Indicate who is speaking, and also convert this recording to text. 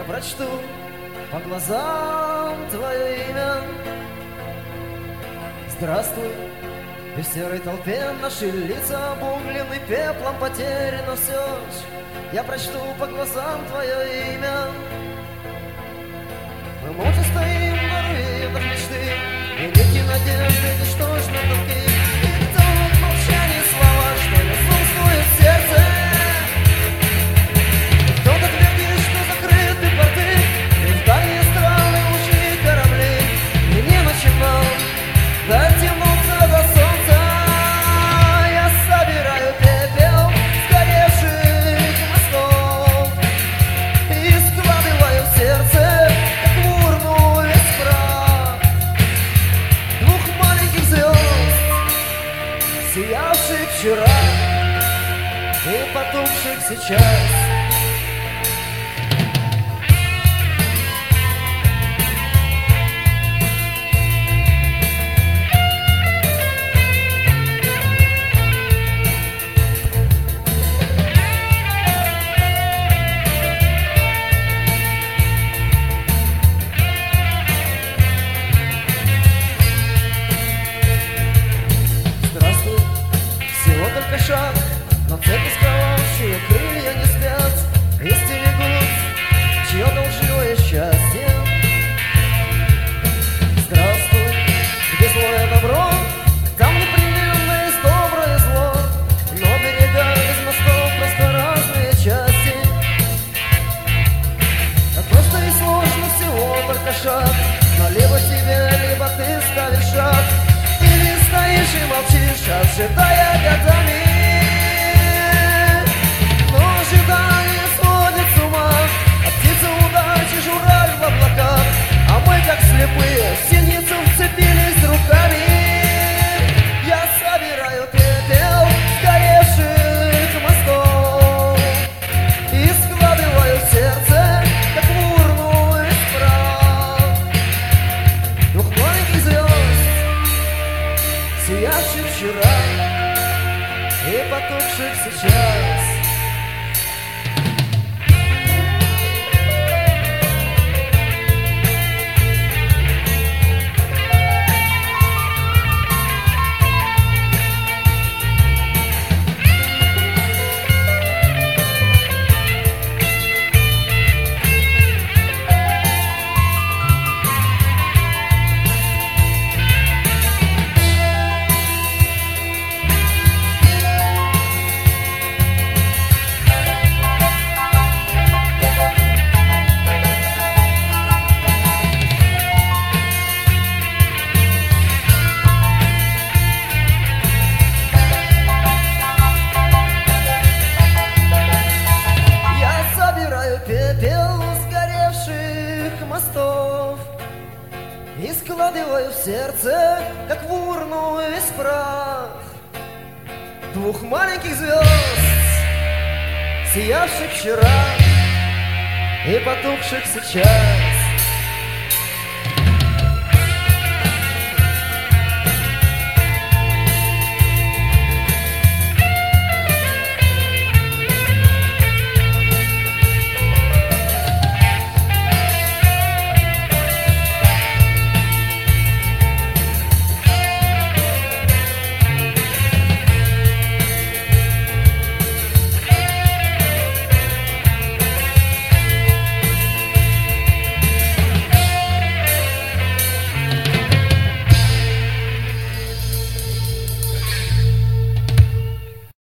Speaker 1: прочту по глазам твое имя. Здравствуй, и в серой толпе наши лица обуглены пеплом потери, но все ж я прочту по глазам твое имя. Мы молча стоим на руинах мечты, и нити надежды лишь точно толки. И тонут в молчании слова, что несут в сердце. Кто-то твердит, что закрыты порты, и в дальние страны ушли корабли. И не начинал дотянуться до солнца. Я собираю пепел сгоревших мостов и складываю в сердце, как в урну, весь прах двух маленьких звезд, сиявших вчера и потухших сейчас. Шаг, но цепи сковавшие крылья не спят и стерегут чье-то лживое счастье. Здравствуй, где злое добро, там непременно есть доброе зло, но берега без мостов просто разные части. Так просто и сложно всего только шаг, но либо тебе, либо ты ставишь шаг, или стоишь и молчишь, ожидая годами. Ожидание сводит с ума, а птицы удачи журавль в облаках, а мы, как слепые, в синицу вцепились руками. Я собираю пепел сгоревших мостов и складываю в сердце, как в урну из прах двух маленьких звезд, сиявших вчера и потухших сейчас. И складываю в сердце, как в урну, весь прах двух маленьких звезд, сиявших вчера и потухших сейчас.